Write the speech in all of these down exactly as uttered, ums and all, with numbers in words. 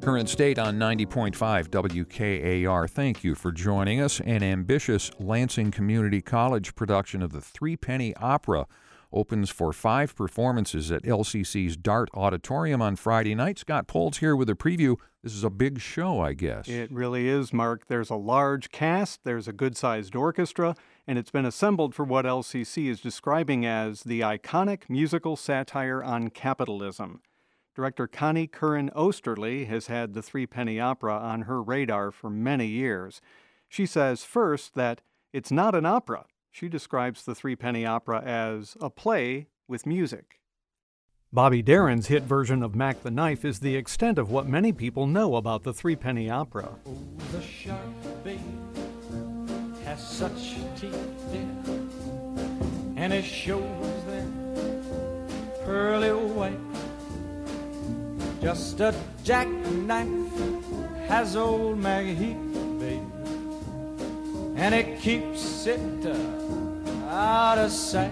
Current State on ninety point five W K A R. Thank you for joining us. An ambitious Lansing Community College production of the Three Penny Opera opens for five performances at L C C's Dart Auditorium on Friday night. Scott Polz here with a preview. This is a big show, I guess. It really is, Mark. There's a large cast, there's a good-sized orchestra, and it's been assembled for what L C C is describing as the iconic musical satire on capitalism. Director Connie Curran Osterly has had the Three Penny Opera on her radar for many years. She says, first, that it's not an opera. She describes the Three Penny Opera as a play with music. Bobby Darin's hit version of Mac the Knife is the extent of what many people know about the Three Penny Opera. Oh, the shark, babe, has such teeth there, and it shows them pearly white. Just a jackknife has old Maggie, babe, and it keeps it uh, out of sight.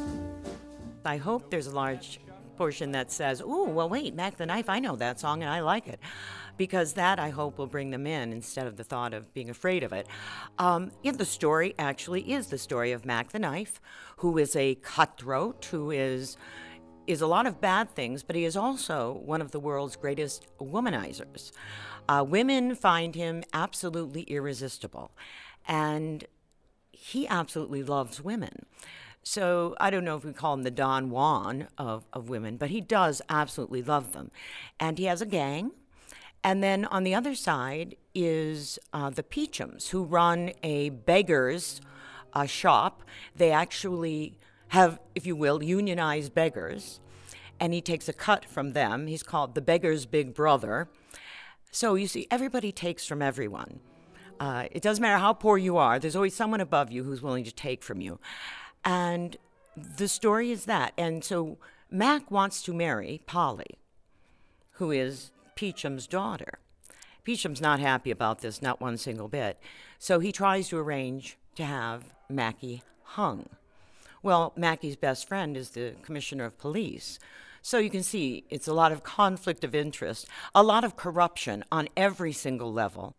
I hope there's a large portion that says, ooh, well, wait, Mac the Knife, I know that song and I like it. Because that, I hope, will bring them in instead of the thought of being afraid of it. Um, yeah, the story actually is the story of Mac the Knife, who is a cutthroat, who is... is a lot of bad things, but he is also one of the world's greatest womanizers. Uh, women find him absolutely irresistible, and he absolutely loves women. So I don't know if we call him the Don Juan of, of women, but he does absolutely love them. And he has a gang. And then on the other side is uh, the Peachums, who run a beggar's uh, shop. They actually have, if you will, unionized beggars, and he takes a cut from them. He's called the beggar's big brother. So you see, everybody takes from everyone. Uh, it doesn't matter how poor you are, there's always someone above you who's willing to take from you. And the story is that. And so Mac wants to marry Polly, who is Peachum's daughter. Peachum's not happy about this, not one single bit. So he tries to arrange to have Mackie hung. Well, Mackie's best friend is the commissioner of police. So you can see it's a lot of conflict of interest, a lot of corruption on every single level.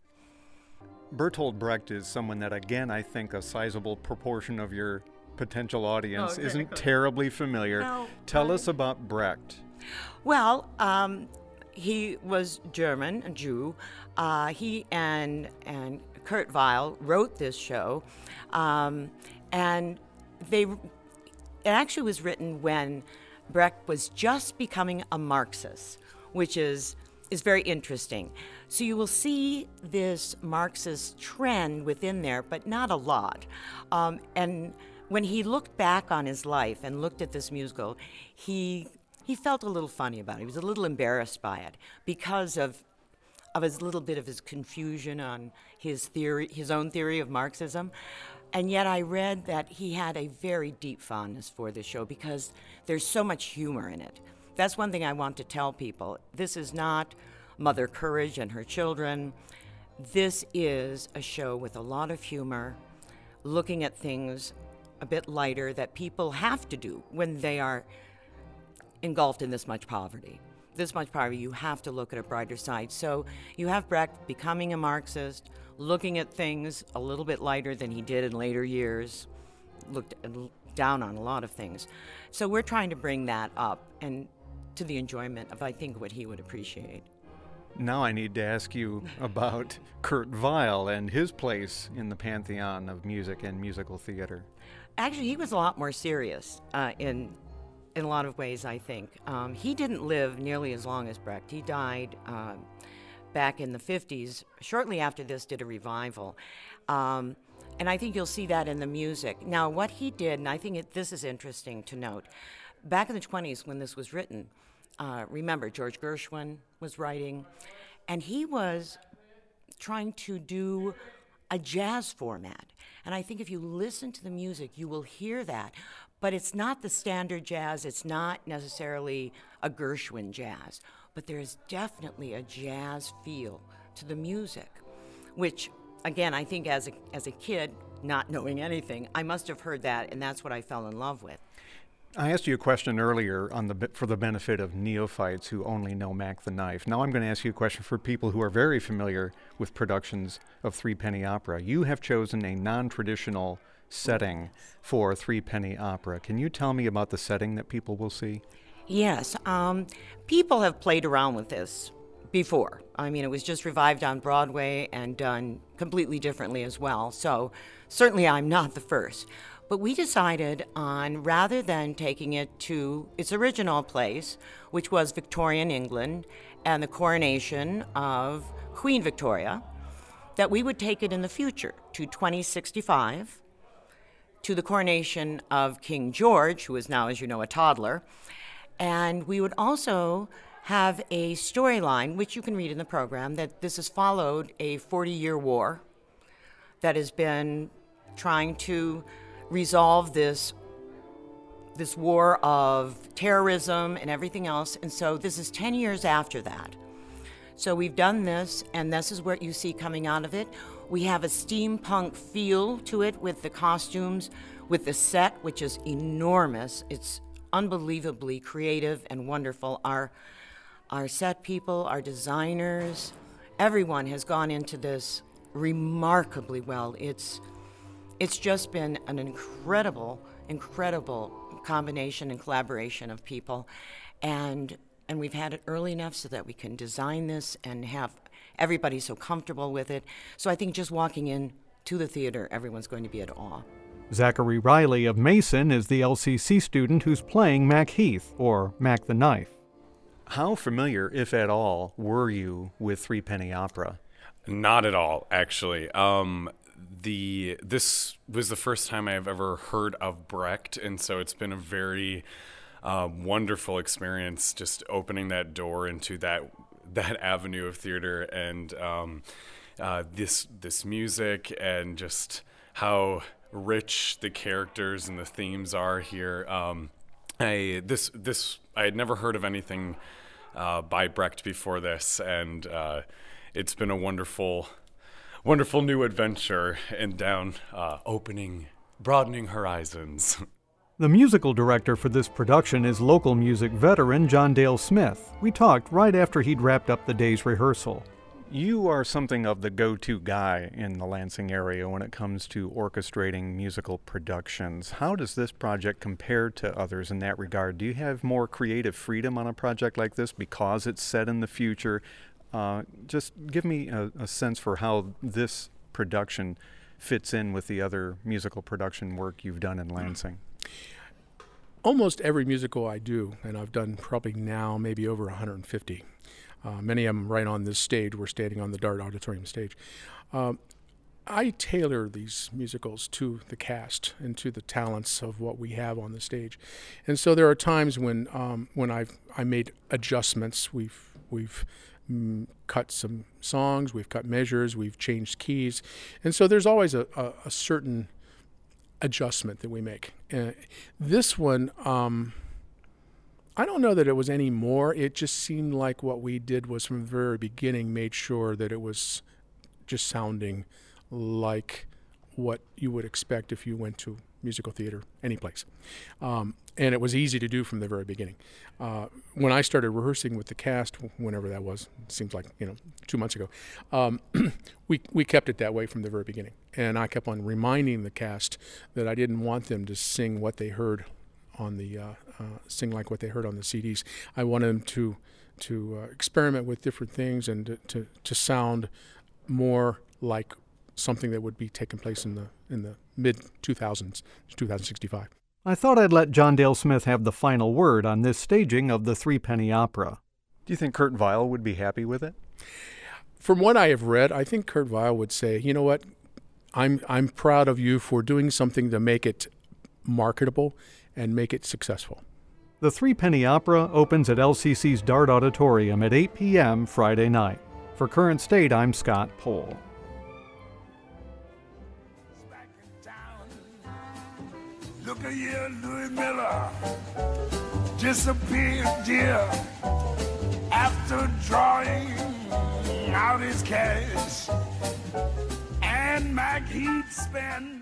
Bertolt Brecht is someone that, again, I think a sizable proportion of your potential audience Oh, isn't terribly familiar. No, Tell I- us about Brecht. Well, um, he was German, a Jew. Uh, he and and Kurt Weill wrote this show, um, and they it actually was written when Brecht was just becoming a Marxist, which is is very interesting. So you will see this Marxist trend within there, but not a lot. Um, and when he looked back on his life and looked at this musical, he he felt a little funny about it. He was a little embarrassed by it because of of his little bit of his confusion on his theory, his own theory of Marxism. And yet I read that he had a very deep fondness for this show because there's so much humor in it. That's one thing I want to tell people. This is not Mother Courage and her children. This is a show with a lot of humor, looking at things a bit lighter that people have to do when they are engulfed in this much poverty. This much poverty, you have to look at a brighter side. So you have Brecht becoming a Marxist, looking at things a little bit lighter than he did in later years, looked down on a lot of things. So we're trying to bring that up and to the enjoyment of, I think, what he would appreciate. Now I need to ask you about Kurt Weill and his place in the pantheon of music and musical theater. Actually, he was a lot more serious uh, in in a lot of ways, I think. Um, he didn't live nearly as long as Brecht. He died uh, back in the fifties. Shortly after this, did a revival. Um, and I think you'll see that in the music. Now, what he did, and I think it, this is interesting to note, back in the twenties when this was written, uh, remember, George Gershwin was writing, and he was trying to do a jazz format. And I think if you listen to the music, you will hear that. But it's not the standard jazz. It's not necessarily a Gershwin jazz. But there's definitely a jazz feel to the music, which, again, I think as a, as a kid, not knowing anything, I must have heard that, and that's what I fell in love with. I asked you a question earlier on the for the benefit of neophytes who only know Mac the Knife. Now I'm going to ask you a question for people who are very familiar with productions of Three Penny Opera. You have chosen a non-traditional setting for Three Penny Opera. Can you tell me about the setting that people will see? Yes, um, people have played around with this before. I mean, it was just revived on Broadway and done completely differently as well. So certainly I'm not the first. But we decided on, rather than taking it to its original place, which was Victorian England and the coronation of Queen Victoria, that we would take it in the future to twenty sixty-five, to the coronation of King George, who is now, as you know, a toddler. And we would also have a storyline, which you can read in the program, that this has followed a forty-year war that has been trying to resolve this this war of terrorism and everything else. And so this is ten years after that. So we've done this, and this is what you see coming out of it. We have a steampunk feel to it with the costumes, with the set, which is enormous. It's unbelievably creative and wonderful. Our our set people, our designers, everyone has gone into this remarkably well. It's It's just been an incredible, incredible combination and collaboration of people. And and we've had it early enough so that we can design this and have everybody so comfortable with it. So I think just walking in to the theater, everyone's going to be at awe. Zachary Riley of Mason is the L C C student who's playing Mac Heath, or Mac the Knife. How familiar, if at all, were you with Three Penny Opera? Not at all, actually. Um, the this was the first time I've ever heard of Brecht, and so it's been a very uh, wonderful experience just opening that door into that that avenue of theater, and um, uh, this this music, and just how rich the characters and the themes are here. Um, I this this I had never heard of anything uh, by Brecht before this, and uh, it's been a wonderful. Wonderful new adventure and down uh, opening, broadening horizons. The musical director for this production is local music veteran John Dale Smith. We talked right after he'd wrapped up the day's rehearsal. You are something of the go-to guy in the Lansing area when it comes to orchestrating musical productions. How does this project compare to others in that regard? Do you have more creative freedom on a project like this because it's set in the future? Uh, just give me a, a sense for how this production fits in with the other musical production work you've done in Lansing. Almost every musical I do, and I've done probably now maybe over one hundred fifty. Uh, many of them right on this stage. We're standing on the Dart Auditorium stage. Um, I tailor these musicals to the cast and to the talents of what we have on the stage, and so there are times when um, when I've I made adjustments. We've we've cut some songs, we've cut measures, we've changed keys, and so there's always a, a, a certain adjustment that we make. Uh, this one, um, I don't know that it was any more. It just seemed like what we did was from the very beginning made sure that it was just sounding like what you would expect if you went to musical theater any place. Um, and it was easy to do from the very beginning. Uh, when I started rehearsing with the cast, whenever that was, it seems like, you know, two months ago, um, we we kept it that way from the very beginning. And I kept on reminding the cast that I didn't want them to sing what they heard on the, uh, uh, sing like what they heard on the C Ds. I wanted them to, to uh, experiment with different things and to, to, to sound more like something that would be taking place in the in the mid two thousands, two thousand sixty-five. I thought I'd let John Dale Smith have the final word on this staging of the Three Penny Opera. Do you think Kurt Weill would be happy with it? From what I have read, I think Kurt Weill would say, you know what, I'm I'm proud of you for doing something to make it marketable and make it successful. The Three Penny Opera opens at L C C's Dart Auditorium at eight p.m. Friday night. For Current State, I'm Scott Pohl. Look at here, Louis Miller disappeared, dear, after drawing out his cash. And Mac Heath spent